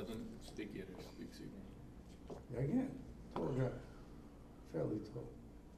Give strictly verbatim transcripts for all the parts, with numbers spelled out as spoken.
doesn't speak Yiddish, speaks Hebrew. Yeah, again, tall guy, fairly tall.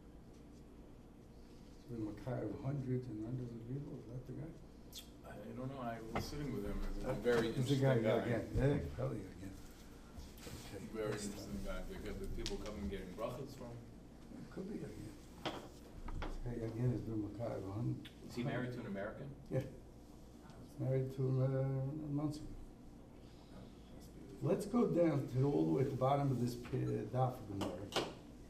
He's been Makai of hundreds and hundreds of people. Is that the guy? I don't know. I was sitting with him. He's a very He's the interesting guy, guy. again. Yeah, probably again. Okay. Very next interesting time. guy. They get the people coming getting brachas from. It could be again. This guy again has been Makai of hundred. Is he married to an American? Yeah. Married to him uh, months ago. Let's go down to all the way at the bottom of this uh, daf of Gemara.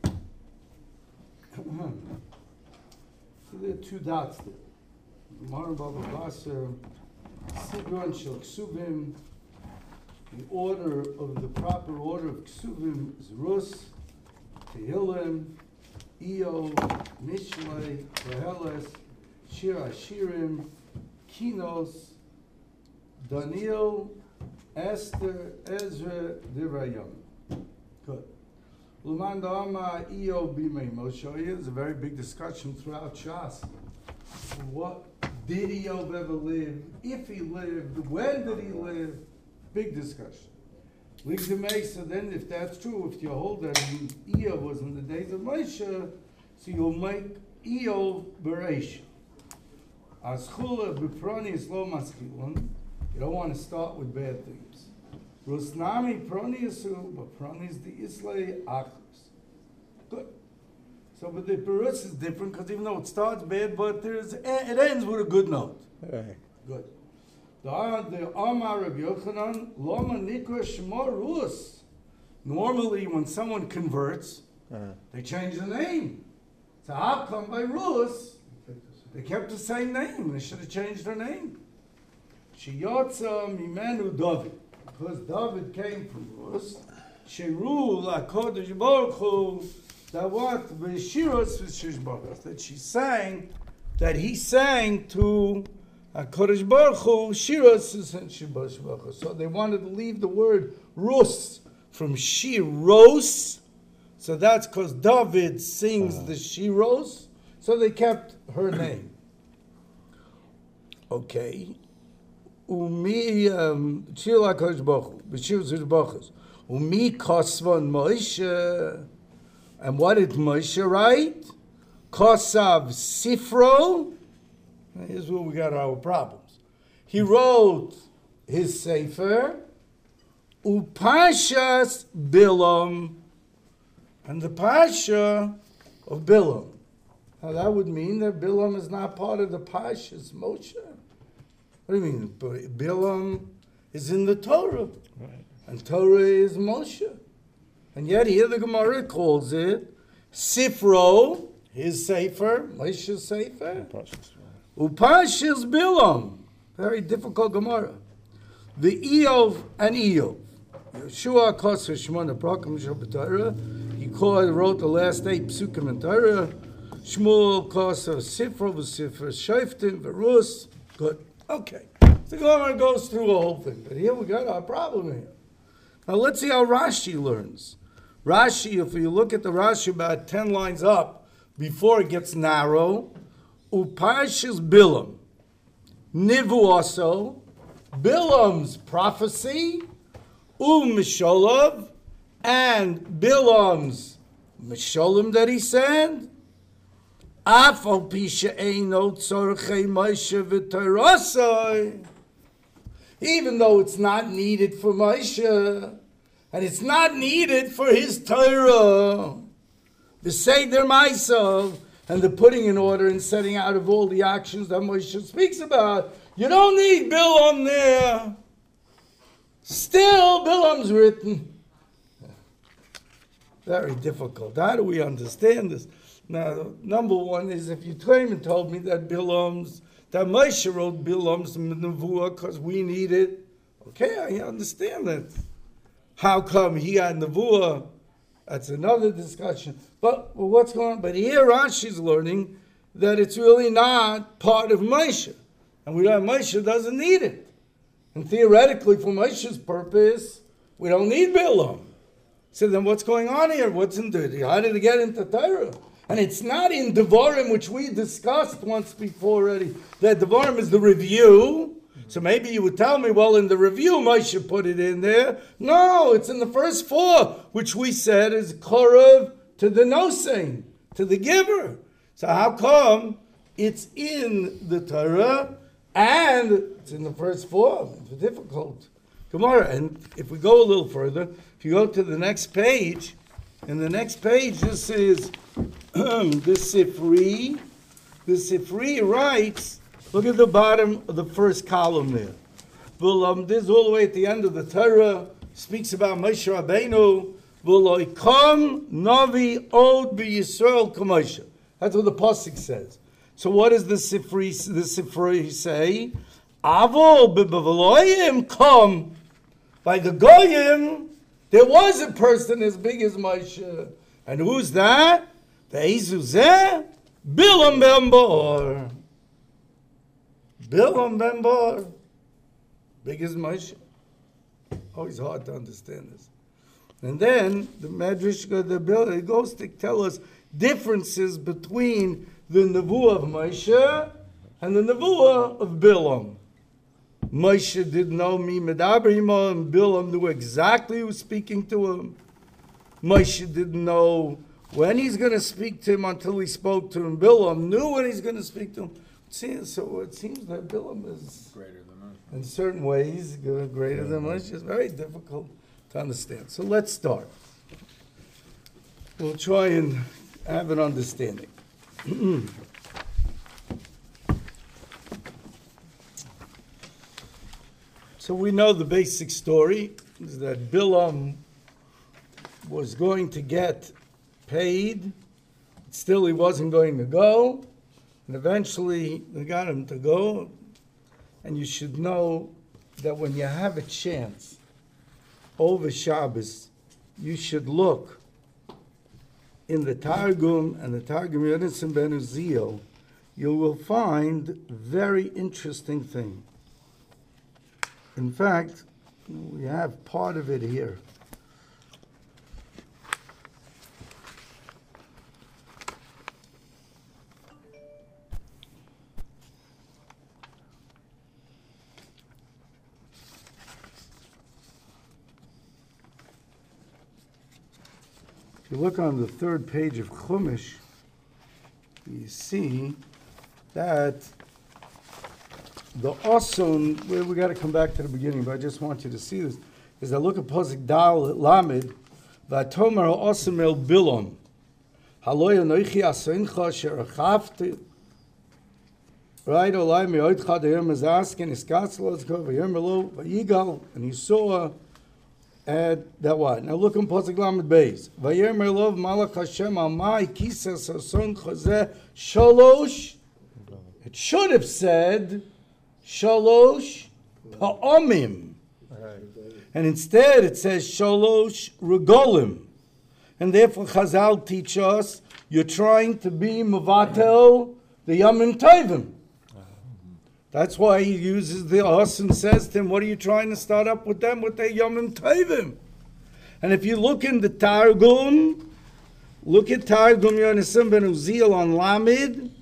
So there are two dots there. Gemara Baba Basra, Sidron Shel Ksuvim. The order of the proper order of Ksuvim is Rus, Tehillim, Iyov, Mishlei, Koheles, Shir Hashirim, Kinos, Daniel, Esther, Ezra, Divrayim. Good. Luman Dama Iyov Bimei Moshe. There's a very big discussion throughout Shas. What did Iyov ever live? If he lived, when did he live? Big discussion. Lig the Mesa, then if that's true, if you hold that Iyov was in the days of Moshe, so you'll make Iyov Beresh. Aschula Biproni is lo maskilun. You don't want to start with bad things. Rusnami Proni Yasu, but Proni is the Islay Achrus. Good. So, but the Perus is different because even though it starts bad, but there's it ends with a good note. Right. Good. The the Amar of Yochanan Loma Nikra Shema Rus. Normally, when someone converts, Uh-huh. they change the name. So how come by Rus they kept the same name? They should have changed their name. Sheyotza Mimenu David, because David came from Rus. Sheru LaKodesh Baruch Hu. That what Veshiros Veshish Baruch, that she sang, that he sang to Kodesh Baruch Hu, Shiros and Shibosh Baruch Hu. So they wanted to leave the word Rus from Shiros. So that's because David sings uh-huh. the Shiros. So they kept her name. Okay. Umi Shir Kodesh Baruch Hu, Veshiros Baruch Hu. Umi Kosvan Moshe. And what did Moshe write? Kosav Sifro. Here's where we got our problems. He wrote his Sefer, Upashas Bilam, and the Pasha of Bilam. Now that would mean that Bilam is not part of the Pashas Moshe. What do you mean? Bilam is in the Torah, Right. and Torah is Moshe. And yet here the Gemara calls it Sifro, his Sefer, Moshe's Sefer. Upashis Bilam. Very difficult Gemara. The Iyov and Iyov. Yeshua Koser Shemona Prakim Shabbatara. He called, wrote the last eight Psukim in Torah. Shmuel Koser Sifro V'Sifra Shoftim V'Rus. Good. Okay. The Gemara goes through the whole thing. But here we got our problem here. Now let's see how Rashi learns. Rashi, if you look at the Rashi about ten lines up, before it gets narrow, Upashis Bilam, Nivuaso, Bilam's prophecy, Umisholav, and Bilam's Misholim that he said, Afal Pisha Eino Tzorchei Moshe V'Torasai, even though it's not needed for Moshe, and it's not needed for his Torah, the Seder Maisav, and the putting in order and setting out of all the actions that Moshe speaks about. You don't need Bilam there. Still, Bilam's written. Very difficult. How do we understand this? Now, number one is if you came and told me that Bilam's, that Moshe wrote Bilam's Nevuah because we need it, okay, I understand that. How come he got Nevuah? That's another discussion. But well, what's going on? But here Rashi's learning that it's really not part of Moshe. And we know Moshe doesn't need it. And theoretically, for Moshe's purpose, we don't need Bilam. So then what's going on here? What's in the, how did it get into Torah? And it's not in Devarim, which we discussed once before already. That Devarim is the review. So maybe you would tell me, well, in the review, Moshe put it in there. No, it's in the first four, which we said is korav to the nosein, to the giver. So how come it's in the Torah and it's in the first four? It's difficult. Gemara. And if we go a little further, if you go to the next page, in the next page, this is the Sifri. The Sifri writes, look at the bottom of the first column there. V'lam, this is all the way at the end of the Torah, speaks about Moshe Rabbeinu. V'loikam navi od b'Yisrael k'Moshe. That's what the pasuk says. So what does the Sifri, the Sifri say? Avol b'Bavaloyim come. By the Goyim, there was a person as big as Moshe. And who's that? The Ezuzeh, Bilam ben Bor. Bilam ben Bor. Big as Moshe. Always hard to understand this. And then the Medrash, the Bill, it goes to tell us differences between the Nevuah of Moshe and the Nevuah of Bilam. Moshe didn't know me medabrimo, and Bilam knew exactly who was speaking to him. Moshe didn't know when he's going to speak to him until he spoke to him. Bilam knew when he's going to speak to him. See, so it seems that Bilam is Greater than us. in certain ways greater than Moshe. It's very difficult to understand. So let's start. We'll try and have an understanding. So we know the basic story is that Bilam was going to get paid, still he wasn't going to go, and eventually they got him to go. And you should know that when you have a chance over Shabbos, you should look in the Targum and the Targum Yonasan ben Uziel. You will find very interesting thing. In fact, we have part of it here. If you look on the third page of Chumash, you see that the Oson, we, we got to come back to the beginning, but I just want you to see this, is I look at Posik Dal Lamed, Vatomer Osem El Bilam, Haloy Anoichi Asoincha Sherachavti, right, Olai Meoitcha Deir Mazaskin, Iskatzlo, Vayermelo, Vayigal, and he saw and that what? Now look in Posik Lamed Beis. Vayermelov Malach Hashem Amai Kisas Ason Chazeh Shalosh. It should have said Shalosh Pa'omim. And instead it says Shalosh Regolim. And therefore Chazal teach us you're trying to be Mavatel the Yamim Tovim. That's why he uses the us and says to him, what are you trying to start up with them with their Yomim Tovim? And if you look in the Targum, look at Targum Yonasan ben Uziel on Lamed,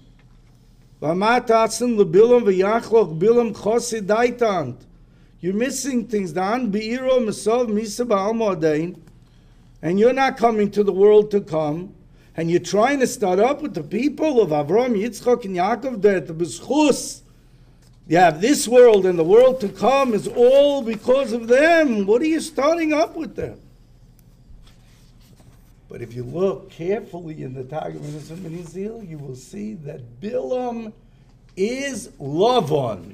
you're missing things. And you're not coming to the world to come. And you're trying to start up with the people of Avram, Yitzchak, and Yaakov, that the B'schus. You have this world and the world to come is all because of them. What are you starting up with them? But if you look carefully in the Targum Yonasan ben Uziel, you will see that Bilam is Lavan.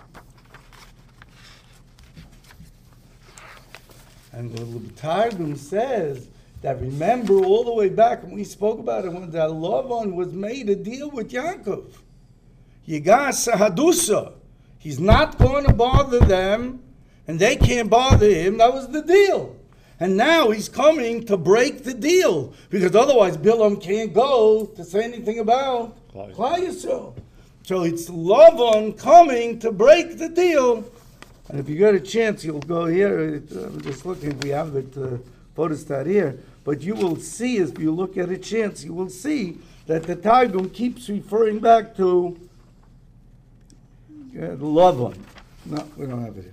And the Targum says that remember all the way back when we spoke about it when that Lavan was made a deal with Yaakov. Yigas Hadusa. He's not going to bother them, and they can't bother him. That was the deal. And now he's coming to break the deal, because otherwise Bilam can't go to say anything about Klal Yisrael. So it's Lavan coming to break the deal. And if you get a chance, you'll go here. It, uh, I'm just looking if we have it, uh, photostat here. But you will see, if you look at a chance, you will see that the Targum keeps referring back to Uh, Lavan. No, we don't have it here.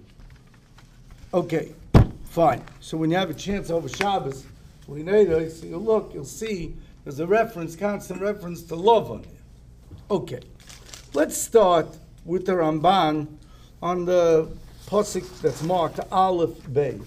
Okay, fine. So when you have a chance over Shabbos, later, so you look, you'll see there's a reference, constant reference to love on here. Okay, let's start with the Ramban on the pasuk that's marked Aleph Beis.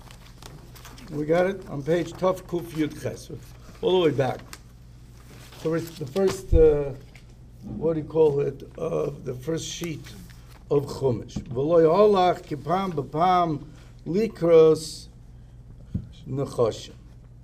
We got it on page Tov Kuf Yud Ches, all the way back. So it's the first, uh, what do you call it, uh, the first sheet of Chumash. V'lo yolach kipam b'pam likros nechoshem.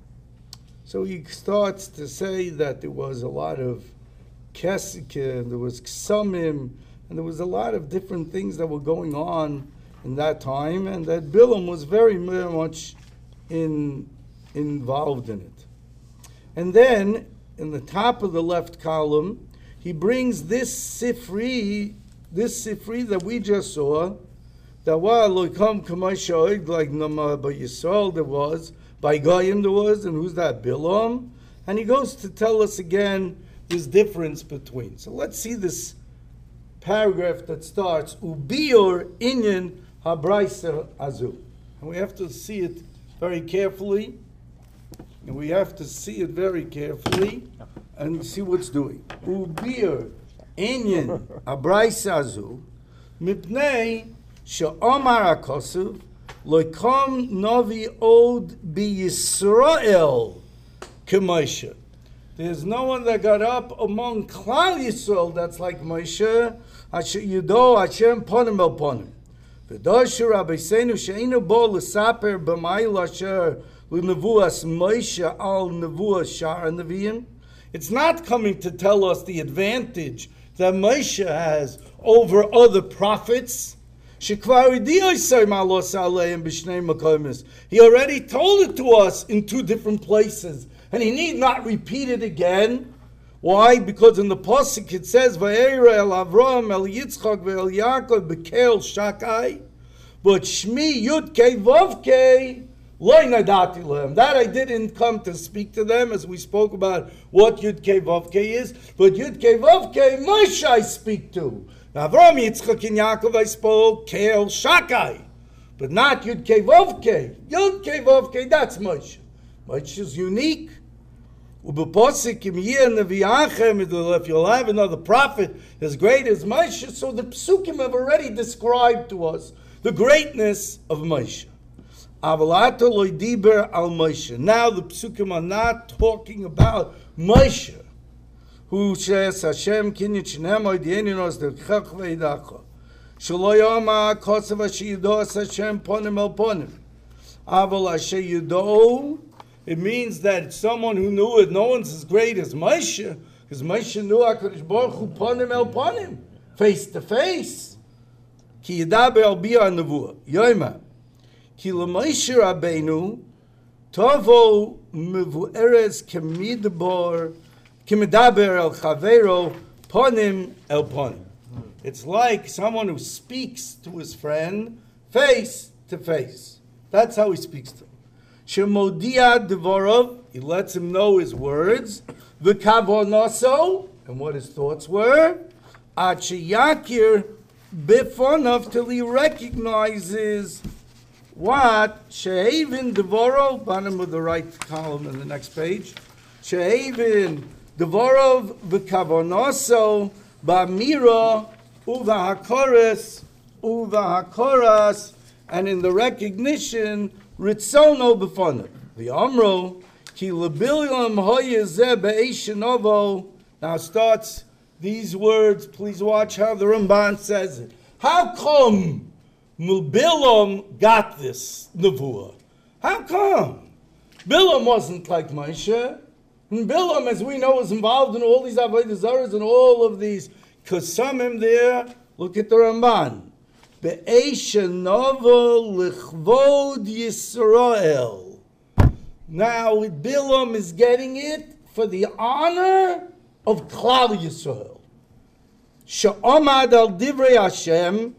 So he starts to say that there was a lot of kesike, and there was ksamim, and there was a lot of different things that were going on in that time, and that Bilam was very, very much in, involved in it. And then, in the top of the left column, he brings this sifri, this sifri that we just saw, that while loikam kamashoid, like Nama by Yisrael there was, by Goyim there was, and who's that? Bilam. And he goes to tell us again this difference between. So let's see this paragraph that starts, Ubior inyan habraisa azu. And we have to see it very carefully. And we have to see it very carefully and see what's doing. Ubir inyan habraisa azu, mipnei she'omar hakosuv, loikom novi od b'Yisrael k'Moshe. There's no one that got up among Klal Yisrael that's like Moshe. Asher yudo Hashem ponim el ponim. V'dosher Rabbeinu she'enu bo l'saper b'mayil asher l'nevuas Moshe al nevuas shar neviim. It's not coming to tell us the advantage that Moshe has over other prophets. He already told it to us in two different places, and he need not repeat it again. Why? Because in the pasuk it says, "Va'era el Avram el Yitzchak ve'el Yaakov bekel shakai," but Shmi Yudkei Vavkei loy nadati lehem. That I didn't come to speak to them, as we spoke about what Yudkei Vavkei is, but Yudkei Vavkei Moshe I speak to. Avram, Yitzchak, and Yaakov I spoke, Kel, Shakai, but not Yud Kei Vav Kei. Yud Kei Vav Kei, that's Moshe. Moshe is unique. Ubeposik im Yeh Nevi'achem, if you'll have another prophet as great as Moshe, so the Psukim have already described to us the greatness of Moshe. Avalato loy diber al Moshe. Now the Psukim are not talking about Moshe, who says Hashem kinyan shnemo idienos the chach veidacha shelo yoma kosav asher yidos Hashem ponim el ponim aval asher yido. It means that someone who knew it, no one's as great as Moshe, because Moshe knew HaKadosh Baruch Hu ponim el ponim, face to face. Ki yidaber al bia nevuah yoyma ki leMoshe Rabbeinu tovo mevueres kemidbar Kimedaber el chavero ponim el ponim. It's like someone who speaks to his friend face to face. That's how he speaks to him. Shemodia devorov, he lets him know his words. V'kavonoso, and what his thoughts were. Ad sheyakir bifonov, till he recognizes what she'evin devorov, bottom of the right column in the next page. She'evin Devorov v'kavonoso ba'mira uvahakoras uvahakoras, and in the recognition ritzono b'fonav. The Amro ki lebilam hoyezeh be'eshenovo. Now starts these words. Please watch how the Ramban says it. How come Bilam got this nevuah? How come? Bilam wasn't like Moshe. And Bilam, as we know, is involved in all these Avodah Zaras and all of these Kasamim there. Look at the Ramban. Be'esha Nova Lichvod Yisrael. Now, Bilam is getting it for the honor of Klal Yisrael. She'omad al Divrei Hashem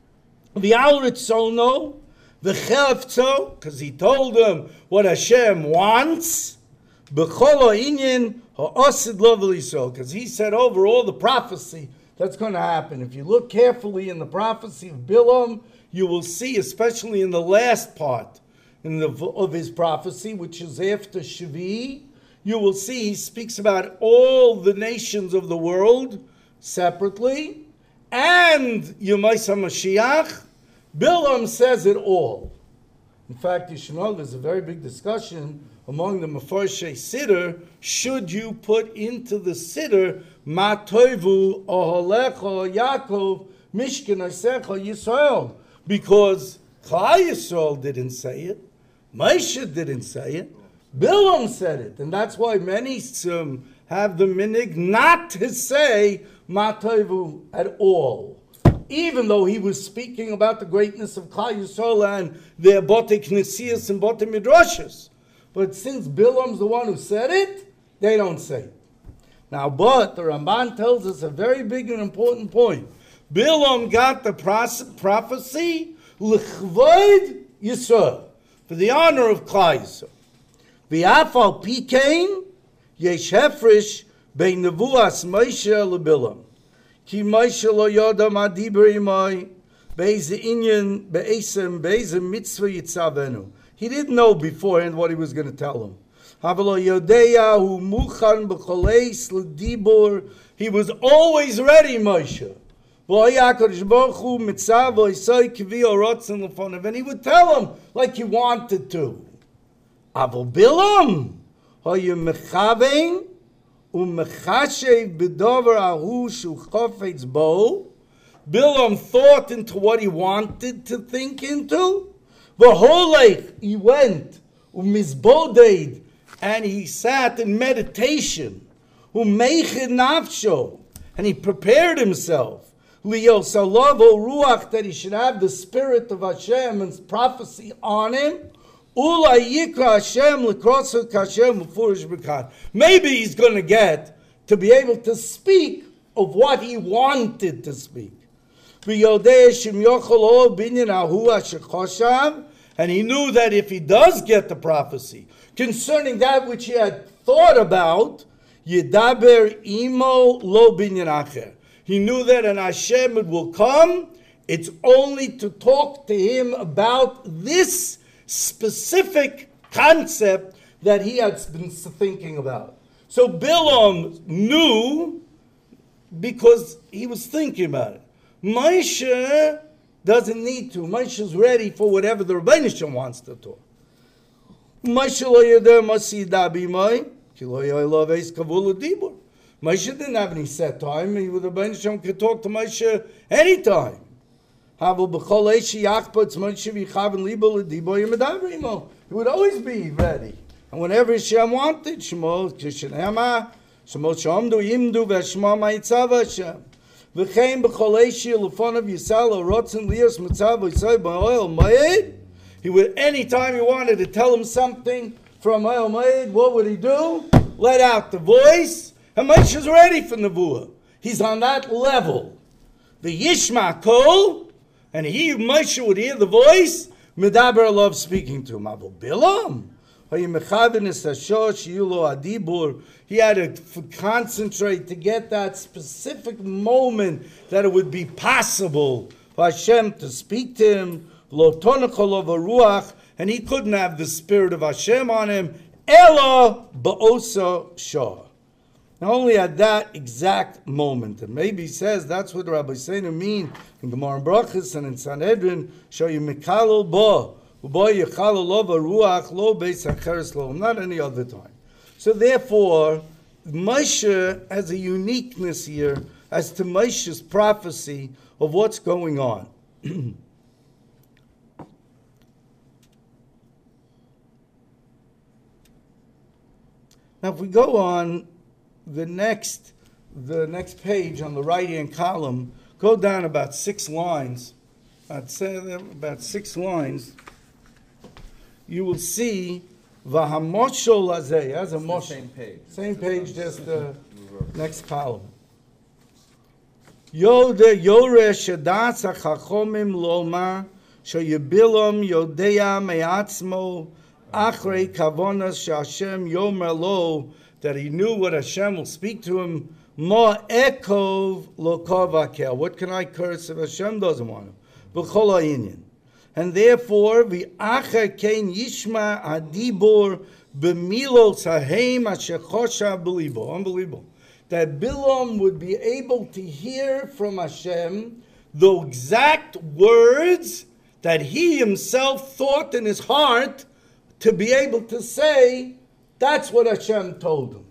v'al Ritzono v'chelefto, because he told them what Hashem wants. Because he said over all the prophecy that's going to happen. If you look carefully in the prophecy of Bilam, you will see, especially in the last part in the, of his prophecy, which is after Shvi, you will see he speaks about all the nations of the world separately, and Yemaisa Mashiach. Bilam says it all. In fact, you should know there's a very big discussion among the Mefarshei Siddur. Should you put into the Siddur Ma Toivu Oholecha Yaakov Mishkan Asecha Yisrael? Because Klal Yisrael didn't say it, Moshe didn't say it, Bilam said it, and that's why many um, have the minig not to say Ma Toivu at all. Even though he was speaking about the greatness of Klal Yisrael and their Bote Knesias and Bote Midrashas. But since Bilam's the one who said it, they don't say it. Now, but the Ramban tells us a very big and important point. Bilam got the prophecy L'chvoid Yisrael, for the honor of Klal Yisrael. V'afal pikein yesh hefresh bein nevuas Moshe leBilam. Ki Moshe lo yoda ma diber imoi be'eze inyan be'esem be'eze mitzvah yitzavenu. He didn't know beforehand what he was going to tell him. Havelo yodeya hu muchan b'choleis l'dibur. He was always ready, Moshe. V'hoyakadosh baruch hu mitzav v'isoi kivi orotzen l'fonav. And he would tell him like he wanted to. Aval Bilam hoye mechavein Umechashev b'dover ahu shu chofetz bo. Bilam thought into what he wanted to think into. V'holech, he went. Umizbodeid, and he sat in meditation. Umeichid nafsho, and he prepared himself. Liyos alavo ruach, that he should have the spirit of Hashem and prophecy on him. Maybe he's going to get to be able to speak of what he wanted to speak. And he knew that if he does get the prophecy concerning that which he had thought about, he knew that an Hashem will come. It's only to talk to him about this specific concept that he had been thinking about. So Bilam knew because he was thinking about it. Moshe doesn't need to. Moshe is ready for whatever the Rebbeinu Shem wants to talk. Moshe lo yodeh masi dabi moi, ki lo yoylo veis kavul dibur. Moshe didn't have any set time. He, the Rebbeinu Shem could talk to Moshe anytime. He would always be ready. And whenever Hashem wanted, Shemo Kishenema, Shemo Shomdu Yimdu Veshma Ma'itzav Hashem. V'chein b'choleishi l'fonav Yisrael rotzen lios mitzav v'yisai b'oil ma'ed. He would, anytime he wanted to tell him something from oil ma'ed, what would he do? Let out the voice, and Moshe is ready for Nevuah. He's on that level. The Yishma Kol, and he, Moshe, would hear the voice, Medaber love speaking to him. Avol Bilam, he had to concentrate to get that specific moment that it would be possible for Hashem to speak to him, and he couldn't have the spirit of Hashem on him, Ela ba'osa shah. Now only at that exact moment, and maybe he says that's what Rabbi Seinu mean in Gemara Brachos and in Sanhedrin, show you Mikalo bo, ubo yechalo lo ruach lo beis acheres lo, not any other time. So therefore, Moshe has a uniqueness here as to Moshe's prophecy of what's going on. Now if we go on the next the next page on the right hand column, go down about six lines, I'd say about six lines, you will see Vahamoshol Azeh, as a mosh. Same page. Same page, just the next column. Yode Yore Shadas HaChachomim Loma Shoyebilom Yodea Me'atzmo Achrei Kavonas Shashem Yomer Lo, that he knew what Hashem will speak to him Ma ekov lo kavakel. What can I curse if Hashem doesn't want to? B'chol ha'inyan. And therefore, v'acher kein yishma adibur b'milos hahem asher chosha b'libo. Unbelievable. That Bilam would be able to hear from Hashem the exact words that he himself thought in his heart to be able to say, that's what Hashem told him.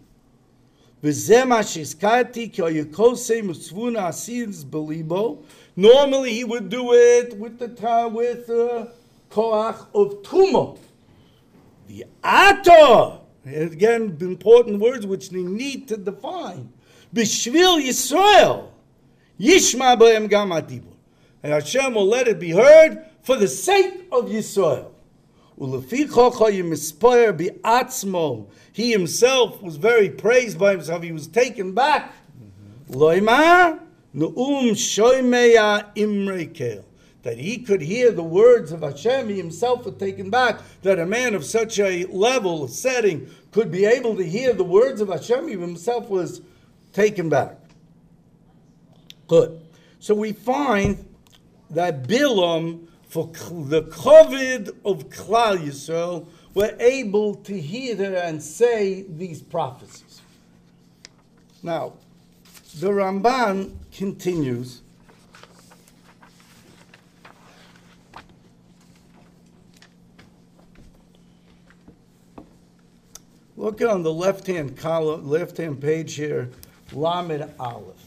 Normally he would do it with the ta- with uh, koach of tuma. The ata, again, important words which we need to define. B'shvil Yisrael, yishma b'hem gam adibur. And Hashem will let it be heard for the sake of Yisrael. Ulefi chocha yimispoyer bi'atzmo. He himself was very praised by himself. He was taken back. Loima nu'um shoymeya imrekel. That he could hear the words of Hashem. He himself was taken back. That a man of such a level, setting, could be able to hear the words of Hashem. He himself was taken back. Good. So we find that Bilam, for the COVID of Klal Yisrael, were able to hear and say these prophecies. Now, the Ramban continues. Look on the left-hand column, left-hand page here, Lamed Aleph.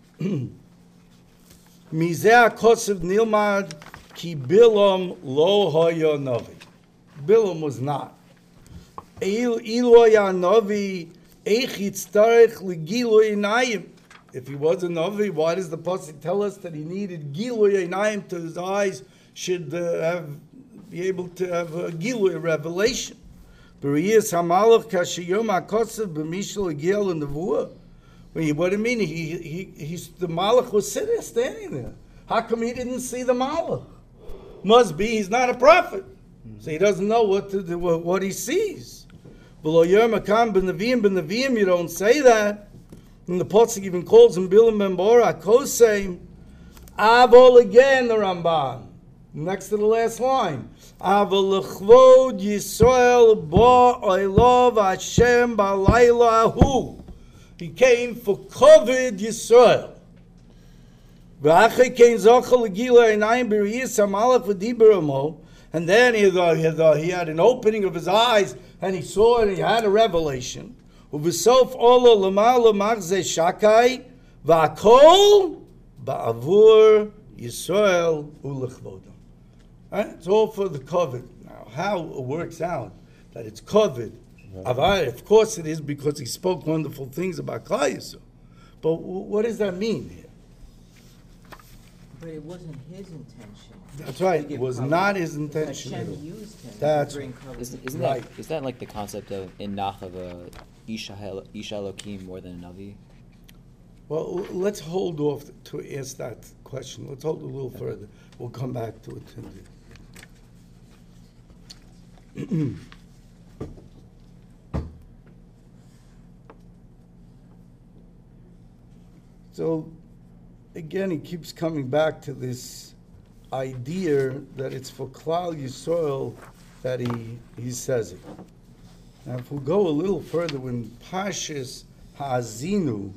Mizeh HaKosev Nilmad Ki Bilam Lo Hoya Navi. Bilam was not. Ilu Hoya Navi Eich Yitztarech L'Gilui Einayim. If he was a Navi, why does the pasuk tell us that he needed Gilui Einayim, to his eyes should uh, have be able to have a Gilui, a revelation? Beriyas Hamalach Kashiyom HaKosev B'Mishal Gil in the Nevuah. What do you mean? He, he, he's, the Malach was sitting, standing there. How come he didn't see the Malach? Must be he's not a prophet, so he doesn't know what to do, what, what he sees. Below Yom Hakam ben Neviim ben Neviim, you don't say that. And the pasuk even calls him Bilam ben Bora Koseim. Avol again, the Ramban, next to the last line. Avol lechvod Yisrael ba oilov Hashem balayla hu. He came for COVID Yisrael. And then he, he, he had an opening of his eyes, and he saw and he had a revelation. Right? It's all for the COVID. Now, how it works out that it's COVID. Of course it is, because he spoke wonderful things about Klal Yisrael. But what does that mean here? But it wasn't his intention. That's right. It was not his intention. Hashem used him That's to bring cover. Isn't, isn't Right. that is that like the concept of in Nach of a Isha Hel- Isha Elokim more than a Navi? Well, let's hold off to ask that question. Let's hold it a little further. We'll come back to it. So, again, he keeps coming back to this idea that it's for Klal Yisrael that he, he says it. Now, if we go a little further, when Pashas Ha'azinu,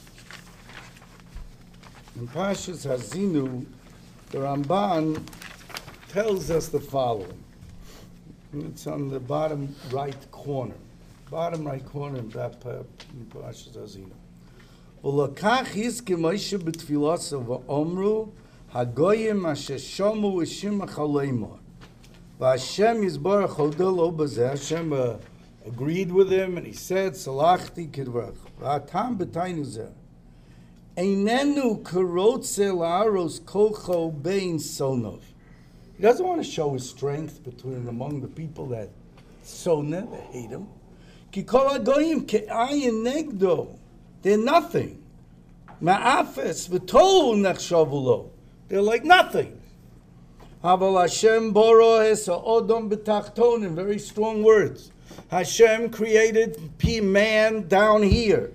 in Pashas Ha'azinu, the Ramban tells us the following. It's on the bottom right corner. Bottom right corner in that pa- in Pashas Ha'azinu. ולקח יזכה מוישה בתפילוסו ואומרו הגויים אשר שומו ושימח עלימור והשם יזברך הודה לו בזה. Hashem uh, agreed with him and he said סלחתי כדברך והטעם בתיינו זה איננו כרוצה להרוס כוחו בין סונוב. He doesn't want to show his strength between among the people that sona, that hate him. כי כל הגויים כעין נגדו. They're nothing. Ma'afes v'tolu nechshavu lo. They're like nothing. Haval Hashem boro es ha'odom b'tachtonim. Very strong words. Hashem created man down here.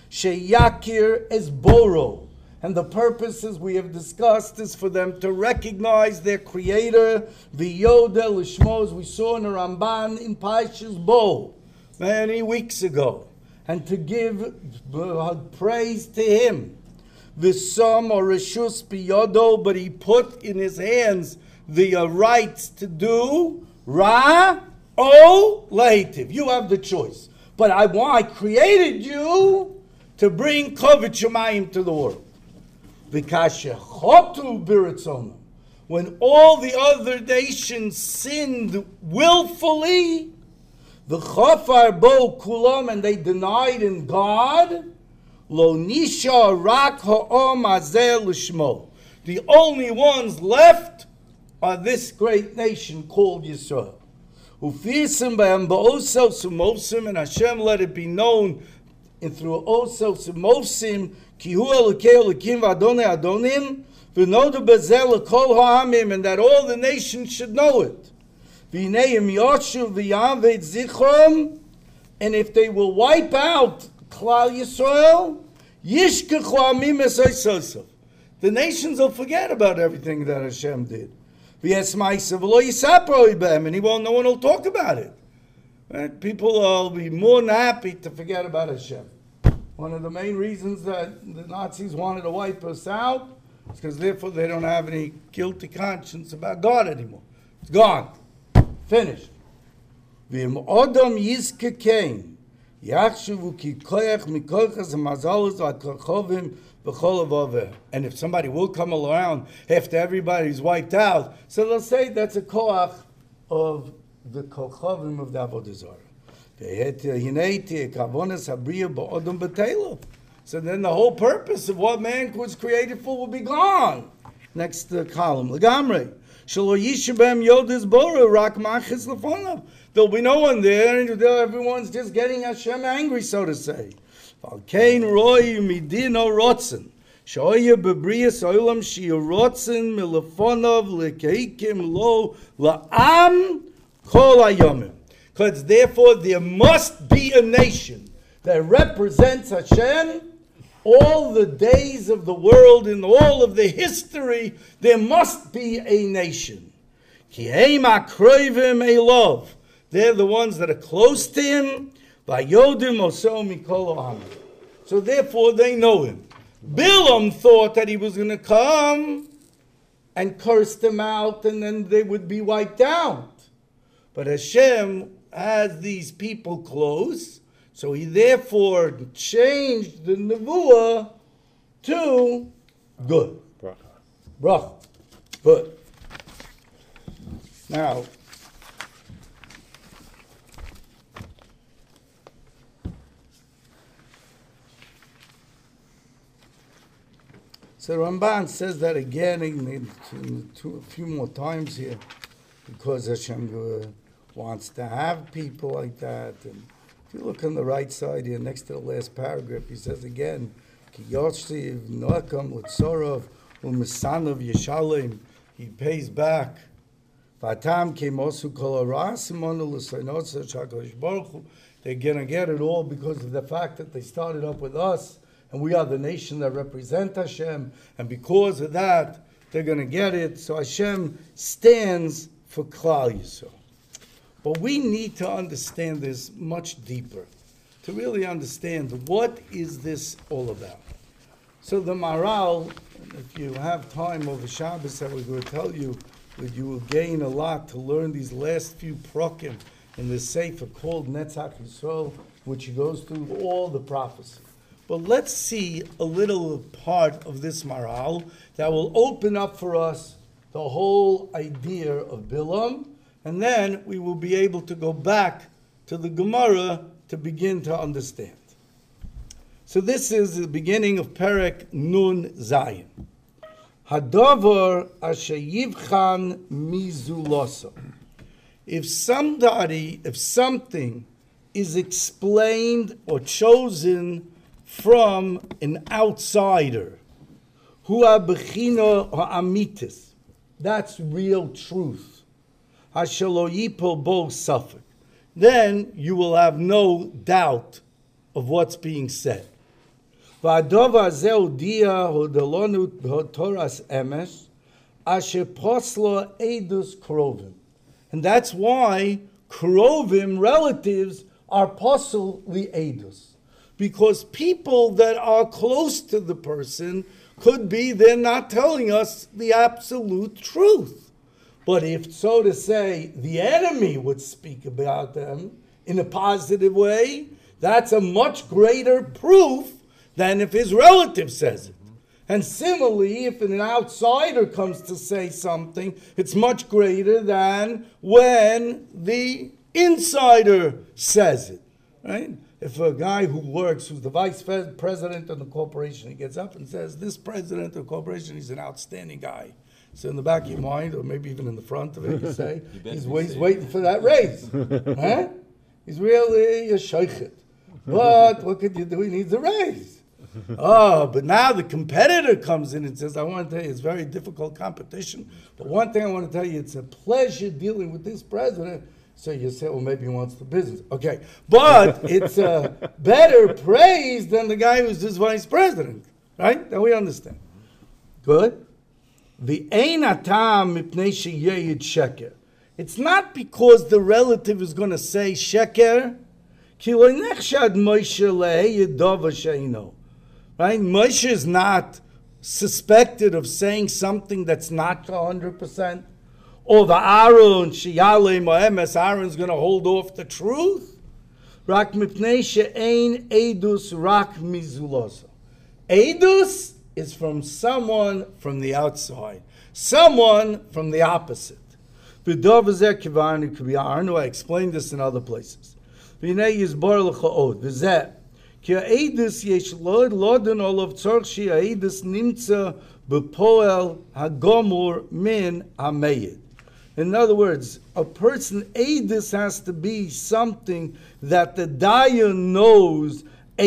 Sheyakir es boro. And the purpose, as we have discussed, is for them to recognize their creator, V'yoda l'shmo, as we saw in the Ramban in Parshas Bo many weeks ago, and to give uh, praise to him. V'som or reshus biyodo, but he put in his hands the uh, rights to do ra o leitiv. You have the choice. But I want, I created you to bring kovod shemayim to the world. V'kasher chotu b'ritzonam. When all the other nations sinned willfully, the chafar bo kulam, and they denied in God, lo nisha rak ha'om hazeh l'shmo. The only ones left are this great nation called Yisrael. Ufisim b'hem ba'osel sumosim, and Hashem let it be known and through osel sumosim ki hu elokei elokim v'adonai adonim v'nodu b'zeh l'kol ha'amim, and that all the nations should know it. V'neim yoshu v'yaved zichrom, and if they will wipe out Klal Yisrael, yishkechu amim esoisosav, the nations will forget about everything that Hashem did. V'yes ma'asav lo yisapro ibem, and he won't, no one will talk about it. Right? People will be more than happy to forget about Hashem. One of the main reasons that the Nazis wanted to wipe us out is because therefore they don't have any guilty conscience about God anymore. It's gone. Finished. V'im odom yizkekein yachshuvu ki koyach mikochas ha'mazalus v'akochovim v'chol ha'vover. And if somebody will come around after everybody's wiped out, so they'll say that's a koach of the kochovim of the Avodah Zarah. So then the whole purpose of what man was created for will be gone. Next uh, column. Legamrei. There'll be no one there, and everyone's just getting Hashem angry, so to say. Valkein roi midino rotzen. Shoya bebrias olam shi rotzen milefonov lekeikim lo la'am kol hayomim. Because therefore there must be a nation that represents Hashem all the days of the world, in all of the history. There must be a nation. Ki heim akroivim elov. They're the ones that are close to him. Vayodim oso mikol ohamim. So therefore they know him. Bilam thought that he was going to come and curse them out, and then they would be wiped out. But Hashem has these people close, so he therefore changed the nevuah to good. Bracha. Bracha. Good. Now, so Ramban says that again in, in, in two, a few more times here, because Hashem uh, wants to have people like that. And if you look on the right side here, next to the last paragraph, he says again, Ki yotsiv noakam l'tzorov u'misanov yeshalem. He pays back. Vatam kemosu kol harasimonu l'sainosa shakadosh baruch hu. They're going to get it all because of the fact that they started up with us, and we are the nation that represent Hashem, and because of that, they're going to get it. So Hashem stands for Klal Yisrael. But we need to understand this much deeper, to really understand what is this all about. So the Maral, if you have time over Shabbos, I was going to tell you that you will gain a lot to learn these last few prokim in the Sefer called Netzach Yisrael, which goes through all the prophecy. But let's see a little part of this Maral that will open up for us the whole idea of Bilam, and then we will be able to go back to the Gemara to begin to understand. So this is the beginning of Perek Nun Zayin. Hadavar asher yivchan mizuloso. If somebody, if something is explained or chosen from an outsider, hu bechina ha'amitis, that's real truth. Hashelo yipol bo suffolk. Then you will have no doubt of what's being said. והדוב הזה הודיע הודלונו תורס אמש, אשר פוסלו עדוס קרובים. And that's why krovim, relatives, are posel li'edus. Because people that are close to the person could be they're not telling us the absolute truth. But if, so to say, the enemy would speak about them in a positive way, that's a much greater proof than if his relative says it. And similarly, if an outsider comes to say something, it's much greater than when the insider says it, right? If a guy who works, who's the vice president of the corporation, he gets up and says, this president of the corporation, he's an outstanding guy. So in the back of your mind, or maybe even in the front of it, you say, you he's, wait, he's waiting for that raise. Huh? He's really a shaykhit. But what could you do? He needs a raise. Oh, but now the competitor comes in and says, I want to tell you, it's very difficult competition. But one thing I want to tell you, it's a pleasure dealing with this president. So you say, well, maybe he wants the business. Okay. But it's a better praise than the guy who's just vice president. Right? Now we understand. Good. The ein atam mipnei sheyed sheker. It's not because the relative is going to say sheker. Ki lo nechshad Moshe leheyed dova sheino. Right? Moshe is not suspected of saying something that's not one hundred percent. Or the Aaron, Shiyale Moemes, Aaron's going to hold off the truth. Rak mipnei she'ein edus rak mizuloso. Edus is from someone from the outside. Someone from the opposite. V'dov zeh kivanu k'bi'arnu. I explained this in other places. V'nei yizbor l'cha'od. V'zeh. Ki ha'edus yesh lod lodin olav tzorch shi ha'edus nimtza b'poel hagomur min ha'meyed. In other words, a person, edus has to be something that the daya knows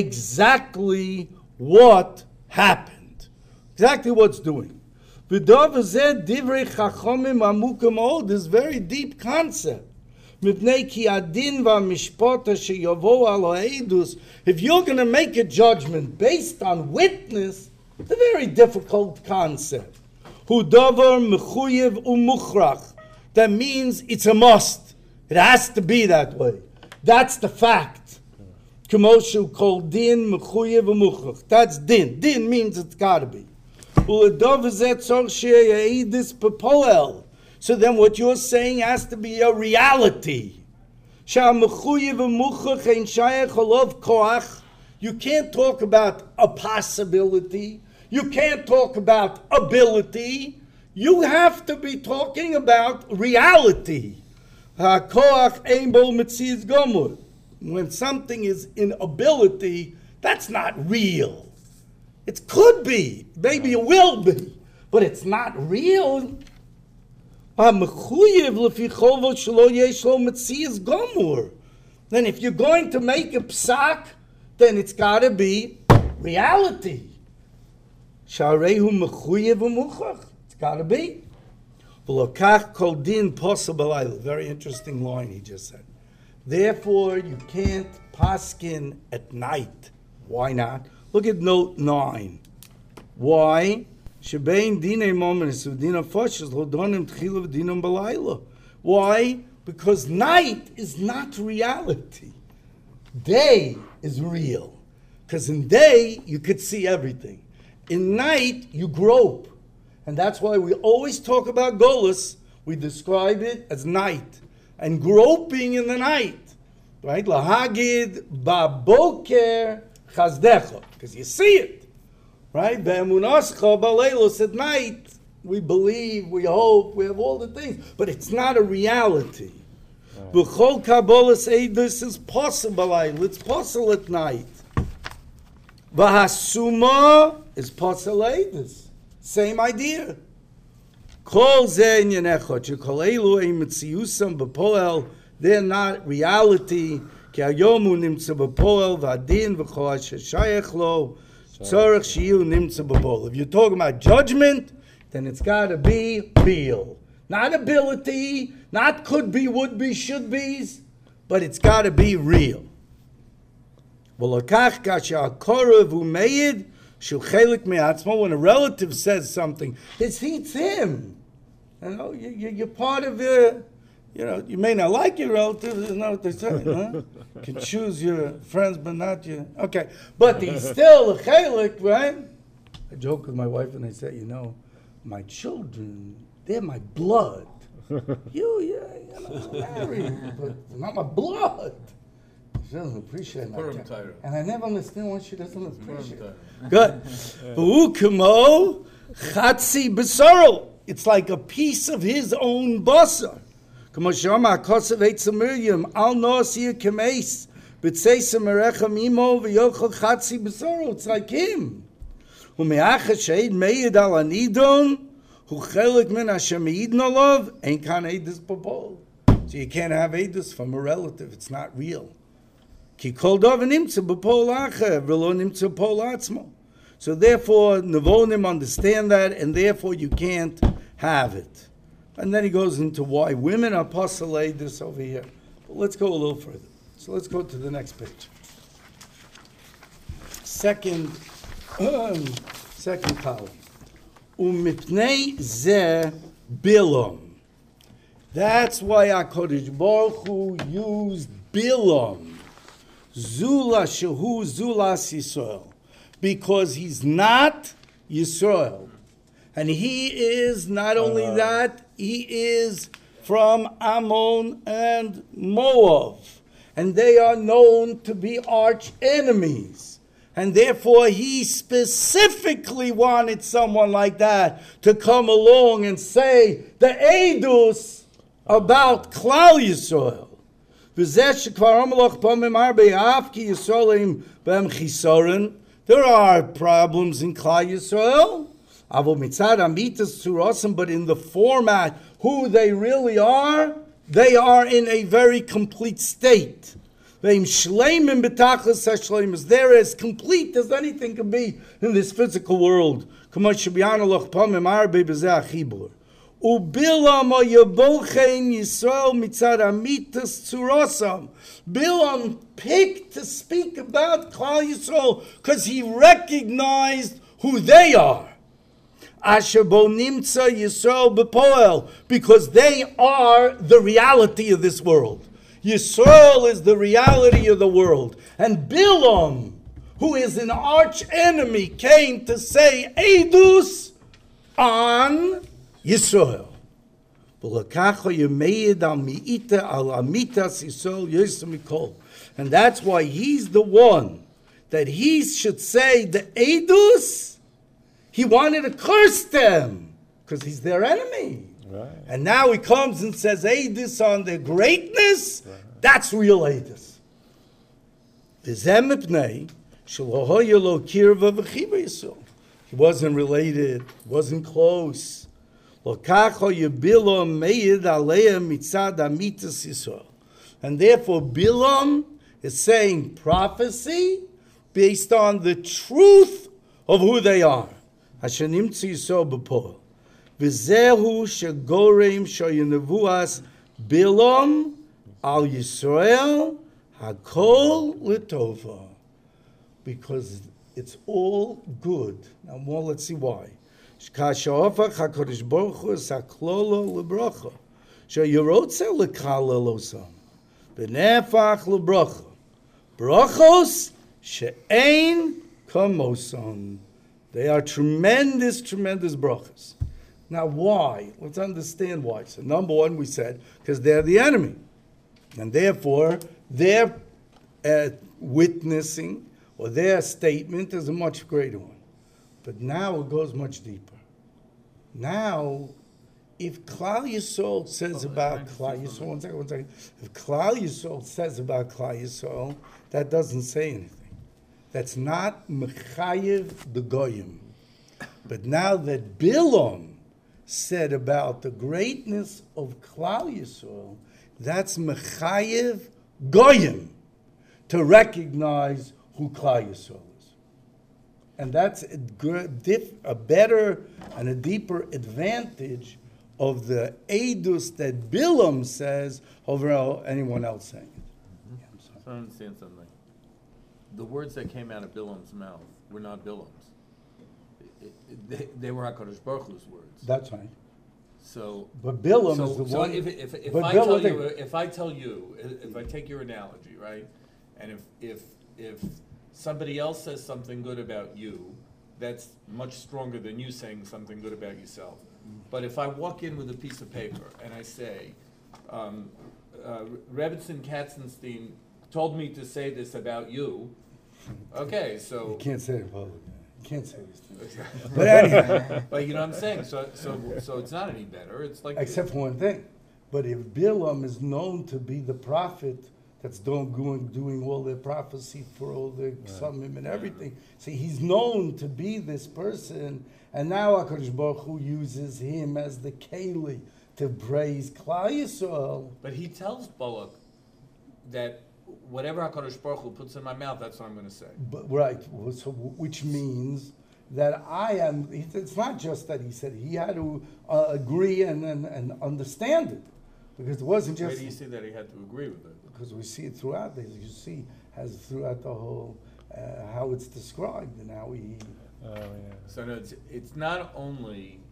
exactly what happened. Exactly what's doing. V'dov zeh divrei chachomim amukim od. This very deep concept. If you're going to make a judgment based on witness, it's a very difficult concept. That means it's a must. It has to be that way. That's the fact. That's din. Din means it's got to be. So then what you're saying has to be a reality. You can't talk about a possibility. You can't talk about ability. You have to be talking about reality. When something is in ability, that's not real. It could be. Maybe it will be. But it's not real. Then if you're going to make a psak, then it's got to be reality. It's got to be. Very interesting line he just said. Therefore, you can't paskin at night. Why not? Look at note nine. Why? Why? Because night is not reality. Day is real. Because in day, you could see everything. In night, you grope. And that's why we always talk about Golus. We describe it as night. And groping in the night. Right? Lahagid baboker chazdecha. Because you see it. Right? Ve'emunascha b'leilos at night, we believe, we hope, we have all the things, but it's not a reality. B'chol kabbalas eidus is possible. It's possible at night. V'hasuma is possible eidus. Same idea. Kol zeh inyanechot shekol elu ein metziusam b'poel. They're not reality. Ki hayomu nimtza b'poel v'adin v'chol asher shayech lo. If you're talking about judgment, then it's got to be real. Not ability, not could be, would be, should be's, but it's got to be real. V'lokach kasha akorav u'meid shel chelik me'atzmo. When a relative says something, it heats him. You know, you, you, you're part of the, you know, you may not like your relatives, isn't that what they say, huh? You can choose your friends, but not your, okay. But he's still a chelik, right? I joke with my wife and I say, you know, my children, they're my blood. you, yeah, you know, married, but not my blood. She doesn't appreciate Purim that. Torah. And I never understand why she doesn't appreciate Torah. it. Good. V'hu kamo chatzi b'soro. It's like a piece of his own basar. Kamo shama kosav eitz Miriam al noasiyah kemeis b'tzeisa merecha mimo v'yochel chatzi b'soro. It's like him. U'me'achas she'ed me'id al anidon hu chelik min Hashem me'idin olav ein kan eidus babol. So you can't have eidus from a relative. It's not real. Ki kol dov nimtza b'pol acher v'lo nimtza b'pol atzmo. So therefore, Nevonim understand that, and therefore you can't have it. And then he goes into why women are pasalei this over here. But let's go a little further. So let's go to the next page. Second, um, second column. Umipnei zeh bilom. That's why HaKadosh Baruch Hu used bilom. Zula shehu zulas Yisrael. Because he's not Yisrael. And he is not only uh, that, he is from Ammon and Moab. And they are known to be arch enemies. And therefore he specifically wanted someone like that to come along and say the Eidus about Klal Yisrael. There are problems in Klal Yisrael, but in the format, who they really are, they are in a very complete state. They're as complete as anything can be in this physical world. Ubilam Yabochein Yisrael mitzad amitas tzurosam. Bilam picked to speak about Klal Yisrael because he recognized who they are. Asher bo nimtza Yisrael bepoel, because they are the reality of this world. Yisrael is the reality of the world. And Bilam, who is an arch enemy, came to say Eidus on Yisrael. And that's why he's the one that he should say the Eidus. He wanted to curse them because he's their enemy. Right. And now he comes and says Eidus on their greatness. Right. That's real Eidus. He wasn't related, wasn't close. And therefore Bilam is saying prophecy based on the truth of who they are. Bilam al Yisrael hakol l'tova. Because it's all good. Now more, let's see why. Kashaofach HaKadosh Baruch Hu saklolo lebracha. Sheyirotze lekalelosam. Benefach lebracha. Brachos she'ein kamosam. They are tremendous, tremendous brachos. Now why? Let's understand why. So number one, we said, because they're the enemy. And therefore, their uh, witnessing or their statement is a much greater one. But now it goes much deeper. Now, if Klal Yisrael says about Klal Yisrael, one second, one second. If Klal Yisrael says about Klal Yisrael, that doesn't say anything. That's not Mechayev the Goyim. But now that Bilam said about the greatness of Klal Yisrael, that's Mechayev Goyim to recognize who Klal Yisrael is. And that's a, diff, a better and a deeper advantage of the Eidus that Bilam says over anyone else saying it. Mm-hmm. Yeah, I'm sorry. I don't understand something. the words that came out of Bilam's mouth were not Bilam's. It- it- They, they were HaKadosh Baruch Hu's words. That's right. So. But Bilam so, is the so one. if, if, if but I Bilam- tell think- you, if I tell you, if I take your analogy, right, and if, if, if somebody else says something good about you, that's much stronger than you saying something good about yourself. But if I walk in with a piece of paper and I say, um, uh, Rebbetzin Katzenstein told me to say this about you, okay, so. You can't say it in public. You can't say these things. But anyway, But you know what I'm saying, so, so, so it's not any better, it's like. except for one thing. But if Bilam is known to be the prophet that's doing, doing, doing all the prophecy for all the summim and everything, see, he's known to be this person, and now HaKadosh Baruch Hu uses him as the keli to praise Klal Yisrael. But he tells Balak that whatever HaKadosh Baruch Hu puts in my mouth, that's what I'm gonna say. But, right, well, so which means that I am. It's not just that he said he had to uh, agree and, and, and understand it, because it wasn't Where just do you see that he had to agree with it? because we see it throughout. This, you see, has throughout the whole uh, how it's described and how he. Oh, yeah. So no, it's, it's not only,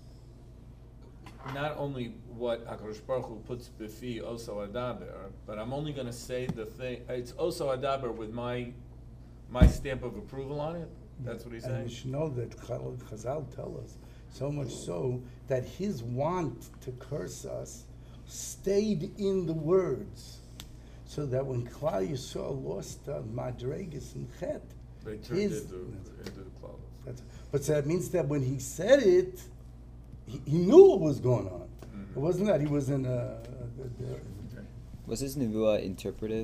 not only what HaKadosh Baruch Hu puts befi oso adaber, but I'm only gonna say the thing, it's oso adaber with my, my stamp of approval on it? That's what he's And saying? we should know that Chal- Chazal tell us so much so that his want to curse us stayed in the words, so that when Klal Yisrael lost uh, Madregas and Chet, They turned his- into, into the clouds. that's, but so that means that when he said it, he, he knew what was going on. Mhm. It wasn't that he was in a. Was his nevuah interpretive?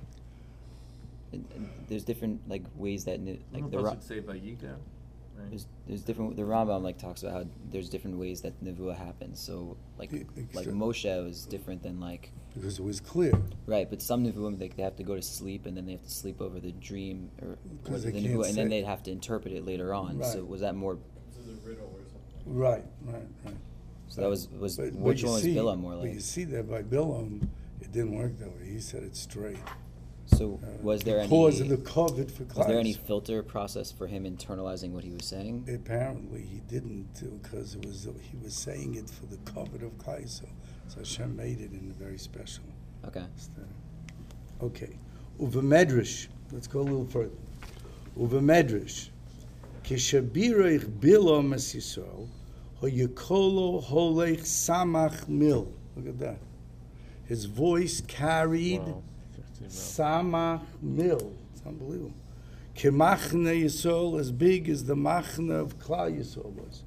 And- and There's different like ways that ne- like the Ra- Pasuk say Vayikra, right? there's there's different. The Rambam like talks about how there's different ways that nevuah happens. So like Yeah, like except- Moshe was different than like Because it was clear. right. But some nevuah they, they have to go to sleep and then they have to sleep over the dream or, or Because the they can't nevuah, and then say- they'd have to interpret it later on. So Right. was that more? This is a riddle or something. Right, right, right. So that was was But- but which you one was see- Bilam more But like? you see that by Bilam, it didn't work that way. He said it straight. So Uh, was there any? because of the covet for Was there any Klal Yisrael. filter process for him internalizing what he was saying? Apparently, he didn't because it was he was saying it for the covet of Klal Yisrael. So Hashem made it in a very special. Okay. style. Okay, Uva Medrash. Let's go a little further. Uva Medrash. Kishabirich Bilam es Yisrael, hoyekolo holech samach mil. Look at that. His voice carried Wow. fifteen mil. samach mil. It's unbelievable. Kemachne Yisrael, as big as the machne of Klal Yisrael was.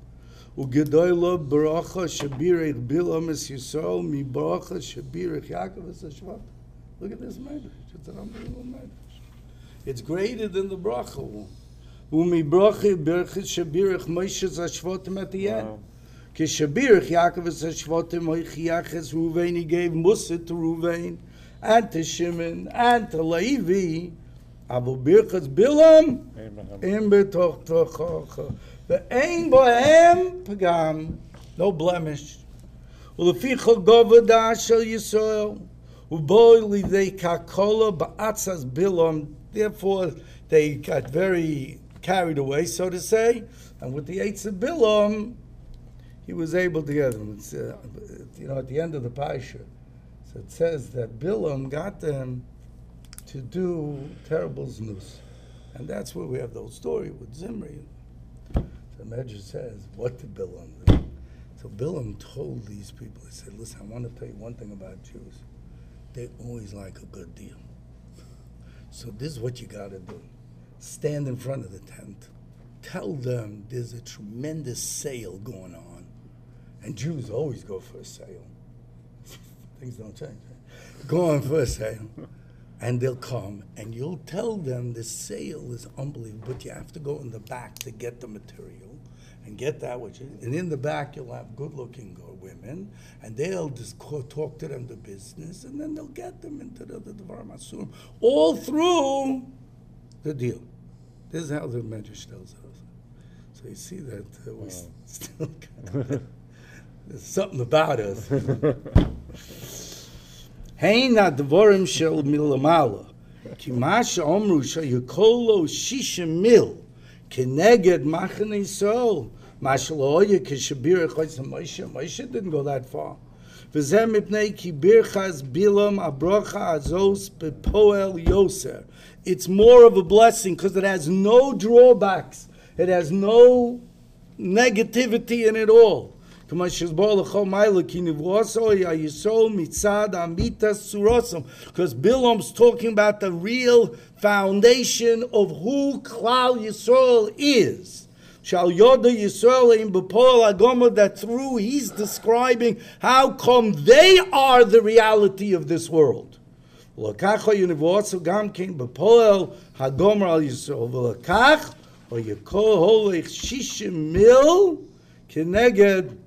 Ugedoylo baracha shabirich Bilam es Yisrael mi baracha shabirich Yaakov es Hashvat. Look at this medrash. It's an unbelievable medrash. It's greater than the bracha one. Umi bracha birchit shabirich Moshe Hashvatim at the end. Wow. Kishabirich Yaakov es Hashvatim Hoichiaches Ruvain, he gave Musa to Ruvain and to Shimon and to Levi. Avo birchas Bilam Abraham. im betoch tochocha. Ve'ein bohem pagam, no blemish. Uleficha govada shel Yisrael. Uboy lidei kakola ba'atzas Bilam. Therefore, they got very carried away, so to say. And with the eights of Bilam, he was able to get them. It's, uh, you know, at the end of the Paisha, so it says that Bilam got them to do terrible znus. And that's where we have the whole story with Zimri. The Medrash says, what did Bilam do? So Bilam told these people, he said, listen, I want to tell you one thing about Jews. They always like a good deal. So this is what you got to do. Stand in front of the tent. Tell them there's a tremendous sale going on. And Jews always go for a sale. Things don't change. Right? Go on for a sale. And they'll come, and you'll tell them the sale is unbelievable, but you have to go in the back to get the material and get that which is. And in the back, you'll have good-looking women, and they'll just co- talk to them the business, and then they'll get them into the the Dvar Masurim, all through the deal. This is how the Medrash tells us. So you see that uh, we s- still got there's something about us. Hein advorim shel milamala. כי מה שאומרו שיקול לו שישה מיל כנגד מחנה ישראל, מה שלא היה כשבירך את מוישה, מוישה didn't go that far. וזה מפני כי בירכס בילום הברכה הזוס בפועל יוסר. It's more of a blessing because it has no drawbacks. It has no negativity in it all. Because Bilam's talking about the real foundation of who Klal Yisrael is. Shal Yoda Yisrael in B'Poel Agoma, that through he's describing how come they are the reality of this world. L'kach Yunivuotsu Gam King B'Poel Hagomer Al Yisrael V'L'kach or Yekol Holech Shishim Mil Keneged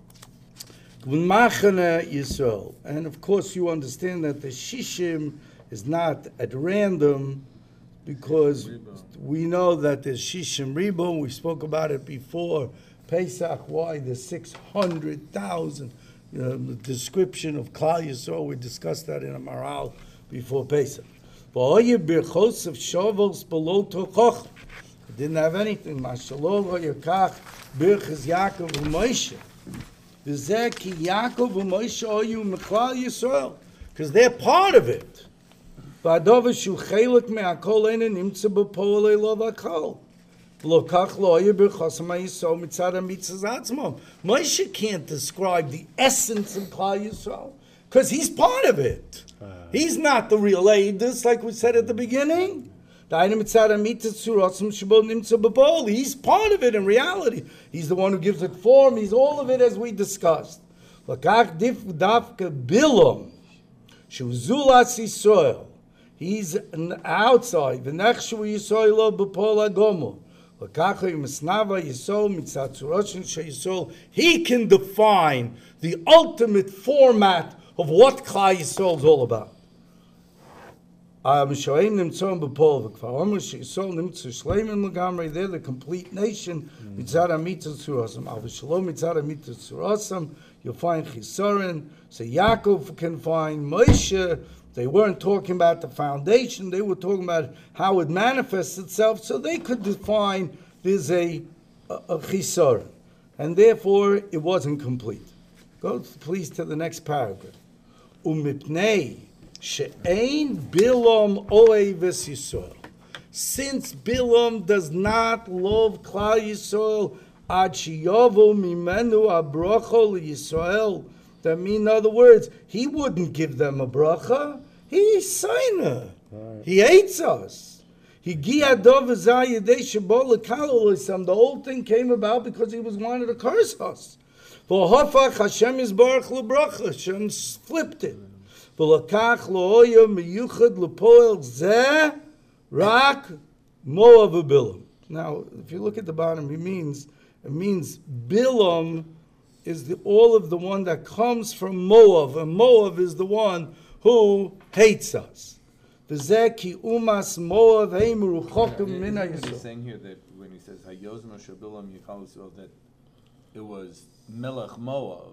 Machane Yisrael. And of course you understand that the Shishim is not at random, because we know that there's Shishim Ribon. We spoke about it before Pesach. Why the six hundred thousand? You know, the description of Klal Yisrael. We discussed that in a Maral before Pesach. It didn't have anything. Mashallah Yakach Birchas Yaakov u'Moshe. V'zeh ki Yaakov u'Moshe oyu meklal Yisrael, because they're part of it. V'adova shu chelik me'akol ene nimtze b'poel elov akol. V'lokach lo oyu birchas ha'Yisrael mitzad ha'mitzvahs atzmon. Moshe can't describe the essence of Klal Yisrael, because he's part of it. He's not the real Eidus, like we said at the beginning. He's part of it in reality. He's the one who gives it form. He's all of it, as we discussed. He's an outside. He can define the ultimate format of what Klal Yisrael is all about. They're the complete nation. You'll find Chisaron. So Yaakov can find Moshe. They weren't talking about the foundation. They were talking about how it manifests itself. So they could define there's a, a, a Chisaron. And therefore, it wasn't complete. Go please to the next paragraph. Umipnei she'ein Bilam oeves Yisrael. Since Bilam does not love Klal Yisrael, ad sheyovu mimenu abracha lYisrael. That means, in other words, he wouldn't give them a bracha. He's Saina. He hates us. He giadov v'zayidei shebo lekalo l'sam. The whole thing came about because he was wanting to curse us. V'hafach Hashem yisbarach lebracha. Hashem flipped it. V'lakach lo'oya miyuchad lepoel zeh rak Moav Bilam. Now, if you look at the bottom, it means it means Bilam is the all of the one that comes from Moav, and Moav is the one who hates us. V'zeh ki umas Moav heimu ruchokim min He's ha'Yisrael. saying here that when he says Hayozma Shabilam Yikal Yisrael, that it was Melech Moav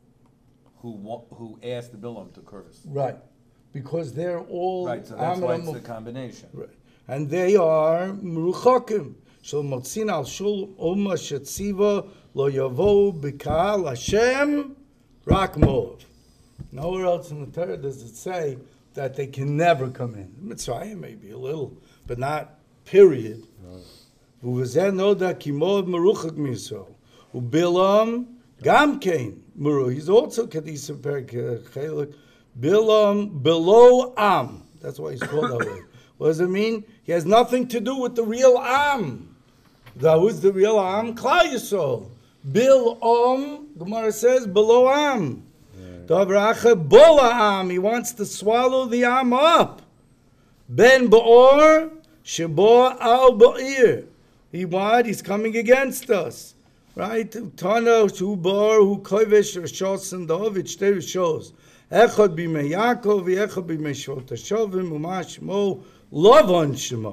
who wa- who asked the Bilam to curse. Right, because they're all Right, so that's why it's Amram- the combination. Right. And they are Meruchokim. Shel Motzin al Shul Oma Shetziva Lo Yavo B'Kal Hashem Rak Moav. Nowhere else in the Torah does it say that they can never come in. Mitzrayim maybe a little, but not period. V'v'zeh noda ki Moav Meruchak Misrael. U'Bilam Gam Kein Meru. He's also Kadisa Perik Chelik. Bilam below Am. That's why he's called that way. What does it mean? He has nothing to do with the real Am. The, who's the real Am? Klal Yisrael. Bil Om, Gemara says, below Am. Davracha Bola Am. He wants to swallow the Am up. Ben Ba'or, Shebo Al Ba'ir. He what? He's coming against us. Right? Tana, Hu Bar, Hu Kovesh, Rishos, and David, there it shows. Echad b'mei Yaakov, Echad b'mei Shvot HaShovim, Umah Shemo, Lavan Shemo.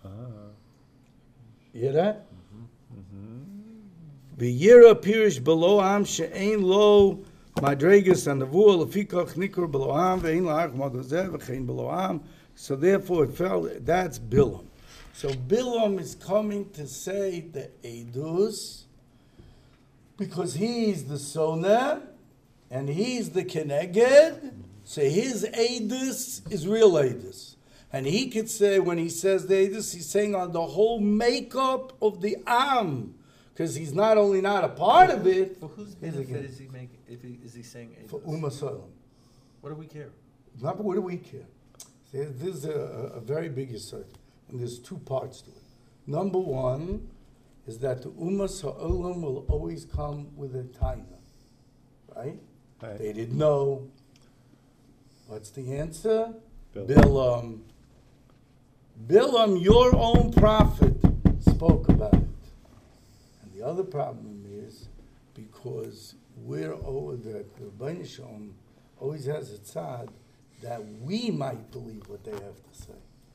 You hear that? V'yira pirish below am she'ein lo Madregas and the Vua, Lefikach Nikur Beloam, Vein Lach Magozev, Vein Beloam. So therefore it fell, that's Bilam. So Bilam is coming to say the Eidus, because he's the Sonah, and he's the Keneged, so his Eidus is real Eidus. And he could say, when he says the Eidus, he's saying on the whole makeup of the Am, because he's not only not a part of it, For whose he's benefit again. is he making, if he, is he saying For Eidos? Ummah Solam. What do we care? Not what do we care? See, this is a, a very big assertion, and there's two parts to it. Number one is that the Ummah Sa'olam will always come with a taina, right? Right. They didn't know. What's the answer? Bilam. Bilam. Bilam, your own prophet, spoke about it. And the other problem is because we're over that the Rebbeinu Shalom always has a tzad that we might believe what they have to say.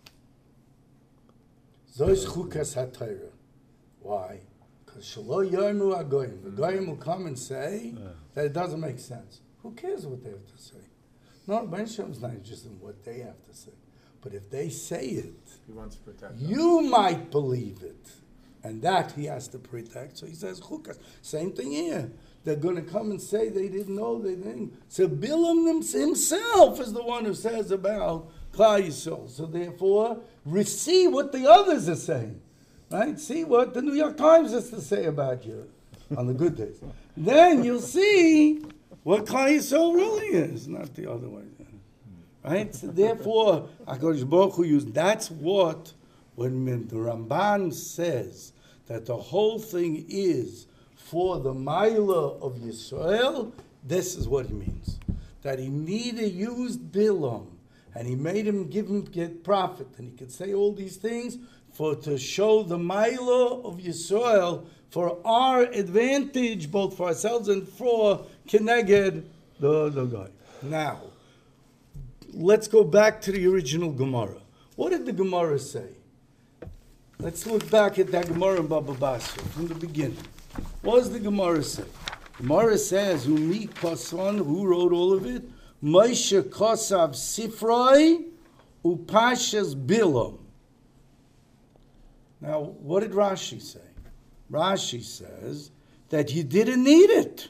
Zois chukas haTorah. Why? Because shelo yarmu agoyim. The goyim will come and say that it doesn't make sense. Who cares what they have to say? No, Rebbeinu Shalom's not interested in what they have to say. But if they say it, He wants to protect us. you might believe it. And that he has to protect. So he says, chukas. Same thing here. They're going to come and say they didn't know, they didn't. So Bilam himself is the one who says about Klal Yisrael. So therefore, see what the others are saying. Right? See what the New York Times has to say about you on the good days. Then you'll see what Klal Yisrael really is, not the other way. Right? So therefore, HaKadosh Baruch Hu used, that's what, when the Ramban says that the whole thing is for the Maila of Yisrael, this is what he means. That he neither used Bilam, and he made him give him get profit, and he could say all these things for to show the Maila of Yisrael for our advantage, both for ourselves and for Keneged, the, the guy. Now, let's go back to the original Gemara. What did the Gemara say? Let's look back at that Gemara in Baba Basra from the beginning. What does the Gemara say? Gemara says, Umi Kasan, who wrote all of it? Moshe Kosav Sifroi Upashas Bilam. Now, what did Rashi say? Rashi says that you didn't need it.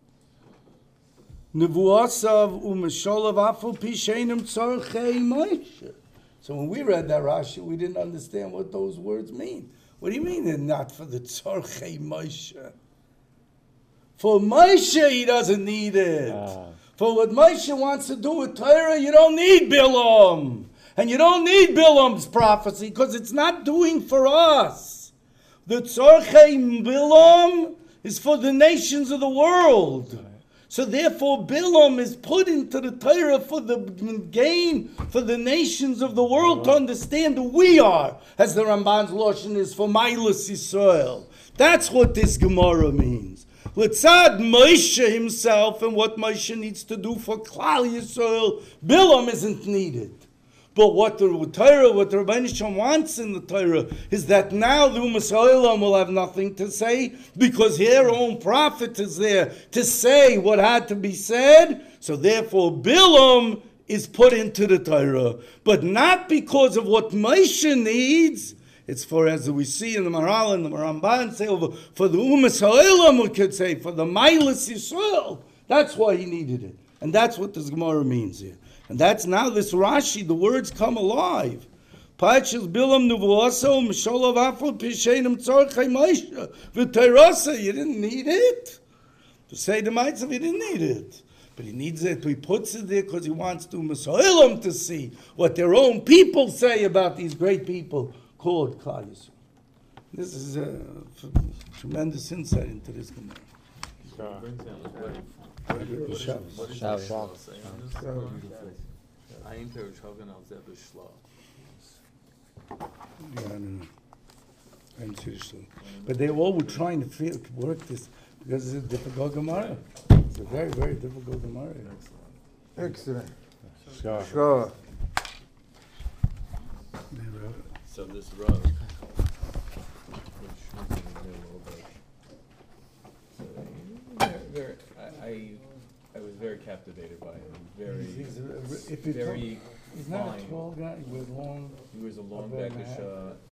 Nevuasav umesholav aful pishenim tzorchei Moshe. So when we read that Rashi, we didn't understand what those words mean. What do you mean they're not for the tzorchei Moshe? For Moshe, he doesn't need it. Ah. For what Moshe wants to do with Torah, you don't need Bilam. And you don't need Bilam's prophecy because it's not doing for us. The tzorchei Bilam is for the nations of the world. So therefore, Bilam is put into the Torah for the gain for the nations of the world to understand who we are, as the Ramban's Lashon is for Mailas Yisrael. That's what this Gemara means. Letzad Moshe himself and what Moshe needs to do for Klal Yisrael, Bilam isn't needed. But what the Torah, what the Rebbeinu Shalom wants in the Torah is that now the Ummah Ha'olam will have nothing to say because their own prophet is there to say what had to be said. So therefore, Bilam is put into the Torah, but not because of what Moshe needs. It's for, as we see in the Maharal and the Ramban say, over for the Ummah Ha'olam, we could say, for the Mailas Yisrael. That's why he needed it, and that's what this Gemara means here. And that's now this Rashi, the words come alive. Pachas Bilam Nuvuaso, Misholav Afro, Pishenim Tzorchei Moshe, V'Teirasa, you didn't need it. To say the Mitzvah, he didn't need it. But he needs it, he puts it there because he wants to Masoilam to see what their own people say about these great people called Klal Yisrael. This is a tremendous insight into this Gemara. Shabbos. Shabbos. Ein Perush Hagen al Zeh B'Shla. Yeah, I don't know. I'm serious. But they all were trying to feel, work this because it's a difficult Gemara. It's a very, very difficult Gemara. Excellent. Sure. Sure. So this row, which is in the middle of it. So there, there, I, I, I was very captivated by it, very, He's- he's a- if you very He's not a fine. tall guy with long, He wears a long very backish, nice. uh,